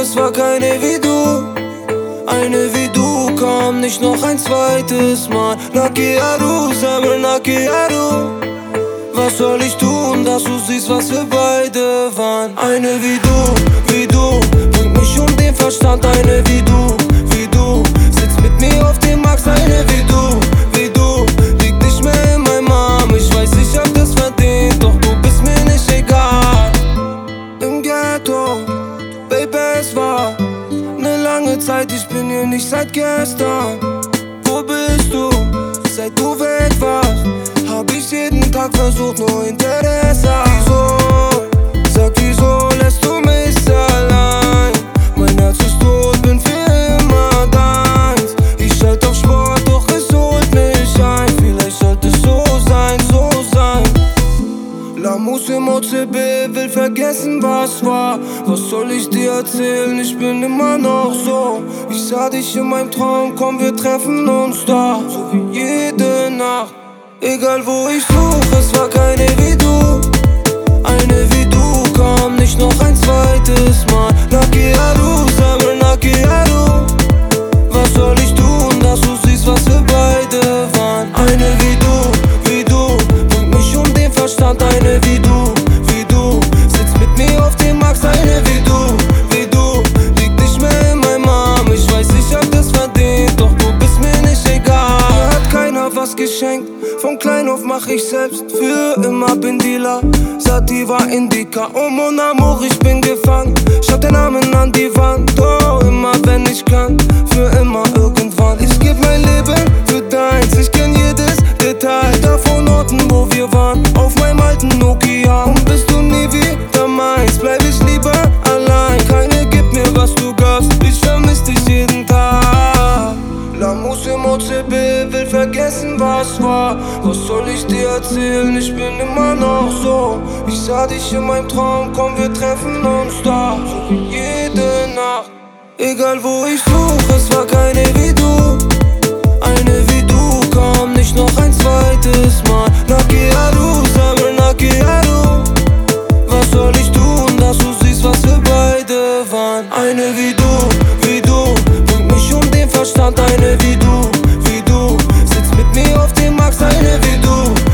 es war keine wie du. Eine wie du kam nicht noch ein zweites Mal. Nakiaru, Sabre Nakiaru. Was soll ich tun, dass du siehst, was wir beide waren? Eine wie du, bringt mich um den Verstand. Eine wie du, sitzt mit mir auf dem Max. Eine wie du, liegt nicht mehr in meinem Arm. Ich weiß, ich hab das verdient, doch du bist mir nicht egal. Im Ghetto, Baby, es war ne lange Zeit, ich bin hier nicht seit gestern. Wo bist du, seit du weg warst? Hab ich jeden Tag versucht, nur Interesse. Wieso lässt du mich allein? Mein Herz ist tot, bin für immer deins. Ich schalt auf Sport, doch es holt mich ein. Vielleicht sollte es so sein. La Mousse im OCB will vergessen, was war. Was soll ich dir erzählen? Ich bin immer noch so. Ich sah dich in meinem Traum, komm, wir treffen uns da. So wie jede Nacht. Egal wo ich suche, es war keine wie du. Eine wie du kam nicht noch ein zweites Mal. Nakiaru, Sabre Nakiaru. Was soll ich tun, dass du siehst, was wir beide waren? Eine wie du, bringt mich um den Verstand. Eine wie du, sitzt mit mir auf dem Max. Eine wie du, liegt nicht mehr in meinem Arm. Ich weiß, ich hab das verdient, doch du bist mir nicht egal. Mir hat keiner was geschenkt, von klein auf mach ich selbst. Für immer bin Dealer, Sativa Indica. Oh mon amour, ich bin gefangen. Schreib den Namen an die Wand, oh, immer wenn ich kann. Für immer irgendwann. Ich geb mein Leben für deins, ich kenn jedes Detail. Davon Orten, wo wir waren, auf meinem alten Nokia. Und bist du nie wieder meins, bleib ich lieber allein. Keine gibt mir, was du gabst, ich vermiss dich jeden Tag. La Mousse im OCB will vergessen, was war. Was soll ich dir erzählen? Ich bin immer noch so. Ich sah dich in meinem Traum, komm, wir treffen uns da. So wie jede Nacht. Egal wo ich suche, es war keine wie du. Eine wie du kam nicht noch ein zweites Mal. Nakiaru, Sabre Nakiaru. Was soll ich tun, dass du siehst, was wir beide waren? Eine wie du, bringt mich um den Verstand. Eine wie du, sitzt mit mir auf dem Max. Eine wie du,